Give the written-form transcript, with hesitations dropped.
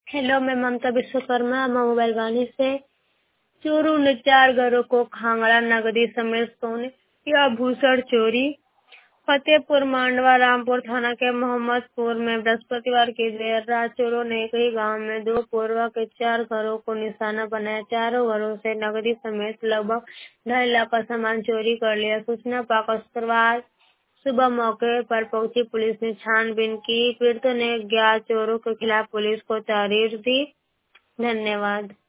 Hello, मैं ममता Vishwakarma mobile वाणी से। चोरों ने 4 घरों को खांगड़ा, नगदी समेत सोने या आभूषण चोरी। फतेहपुर मांडवा रामपुर थाना के मोहम्मदपुर में बृहस्पतिवार की देर रात चोरों ने एक ही गांव में 2 पूर्वा के 4 घरों को निशाना बनाया। चारों घरों से नगदी समेत लगभग 2.5 लाख का सामान चोरी कर लिया। सूचना पाकर शुक्रवार सुबह मौके पर पहुंची पुलिस ने छानबीन की। पीड़ितों ने ज्ञात चोरों के खिलाफ पुलिस को तहरीर दी। धन्यवाद।